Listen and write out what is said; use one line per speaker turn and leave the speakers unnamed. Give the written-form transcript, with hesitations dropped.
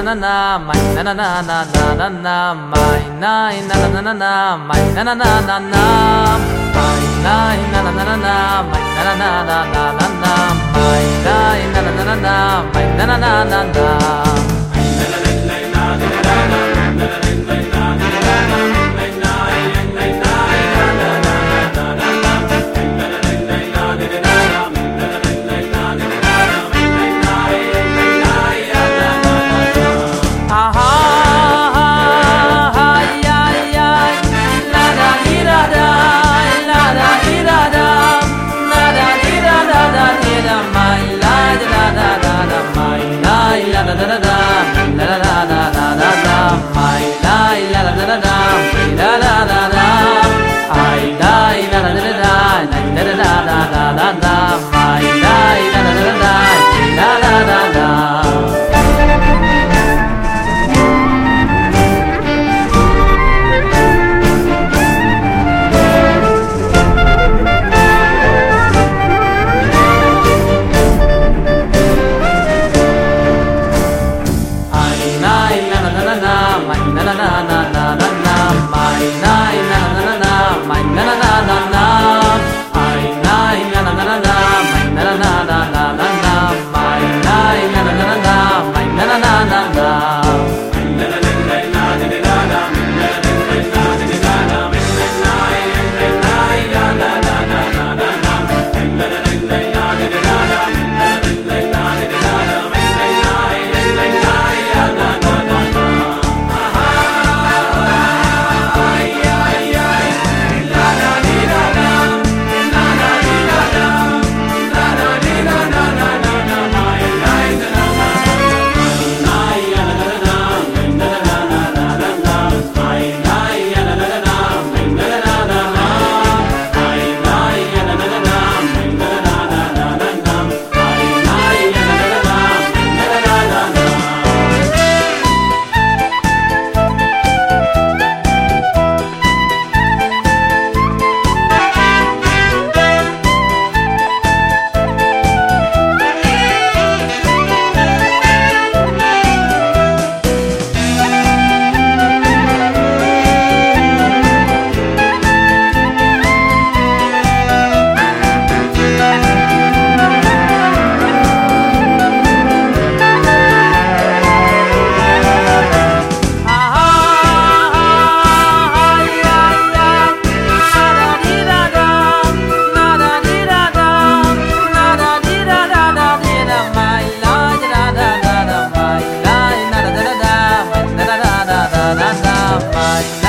na na, my na na na na na na na, my na na na na na, my na na na na na, my na na na na na, my na na na na na na, my na na na na, my na na na na na. Bye.